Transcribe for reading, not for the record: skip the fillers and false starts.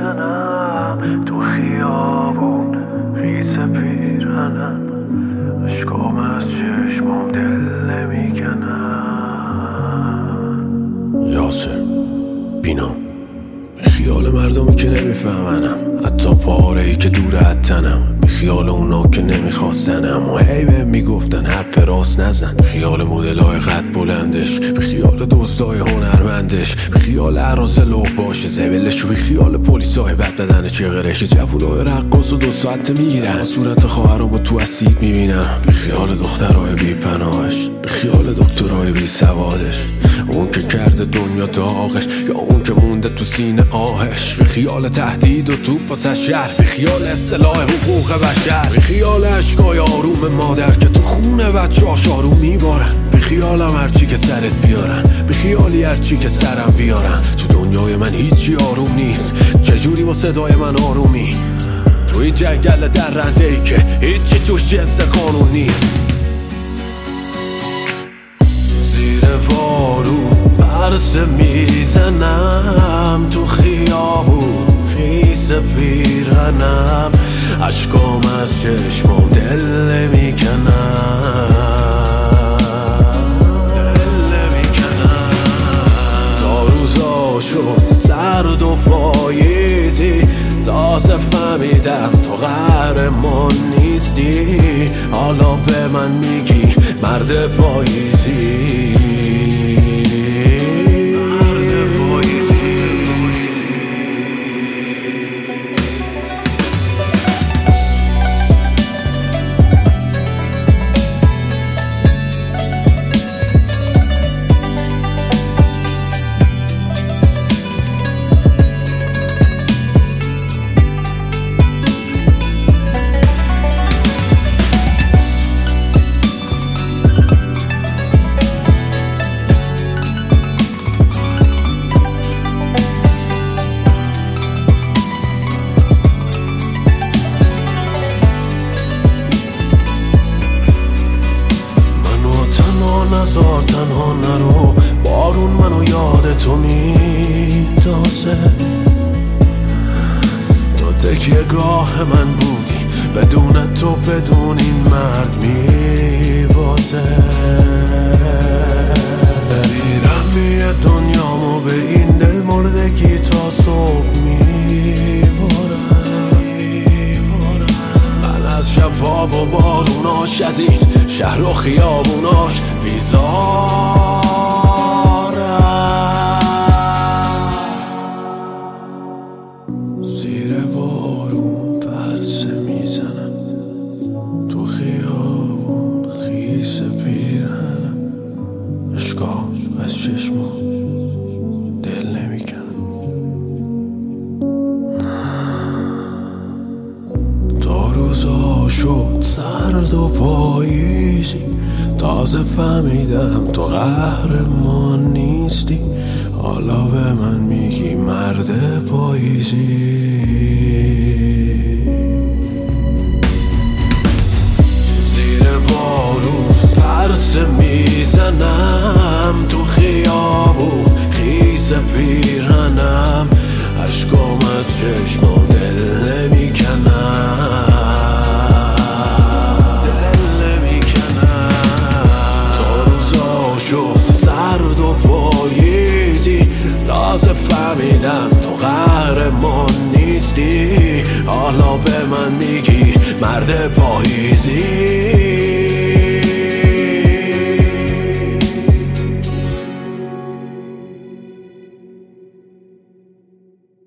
میزنم تو خیابون خیس پیرهنم، اشکام از چشمام دل نمیکنم. یاسر بینام خیال مردمی که نمیفهمنم، حتی پاره‌ای که دور از تنم، خیال اونا که نمیخواستنم و هی بهم میگفتن حرف راست نزن. خیال مدلای قد بلندش، به خیال دوستای هنرمندش، به خیال عراض لوباش زبلش، و به خیال پلیسای بد بدن چغرش، جوونای رقاص و 2 ساعت میگیرن صورت خواهرامو تو اسید میبینم. به خیال دخترای بی پناهش، به خیال دکترای بی سوادش، اون که کرده دنیا داغش یا اون که مونده تو سینه آهش. به خیال تهدید و توپ و تشر، به خیال اصلاح حقوق بشر، به خیال اشکای آروم مادر که تو خونه بچه‌هاش آروم میبارن. به خیالم هرچی که سرت بیارن، به خیالی هرچی که سرم بیارن. تو دنیای من هیچی آروم نیست، چجوری با صدای من آرومی؟ تو این جنگل درنده ای که هیچی توش جنس قانون نیست. زیر بارون پرسه میزنم تو خیابون خیس پیرهنم، اشکام از چشمام دل نمیکنم. تا روزا شد سرد و پاییزی، تازه فهمیدم تو قهرمان نیستی. حالا به من میگی مرد پاییزی. نزار تنها نرو، بارون منو یاد تو میندازه. تو تکیه گاه من بودی، بدون تو بدون این مرد میبازه. بمیرم یه دنیامو به این دل مردگی تا صبح میبارم. من از شفاف و باروناش، از این شهر و خیابوناش بیزارم. زیر بارون پرسه میزنم تو خیابون خیس پیرهنم، اشکام از چشمام دل نمیکنم. تا روزا شد سرد و پاییزی، تازه فهمیدم تو قهرمان نیستی. حالا به من میگی مرد پاییزی. زیر بارون پرسه میزنم تو خیابون خیس پیرهنم، اشکام از چشمام دل نمیکنم. سرد و پاییزی، تازه فهمیدم تو قهرمان نیستی. حالا به من میگی مرد پاییزی.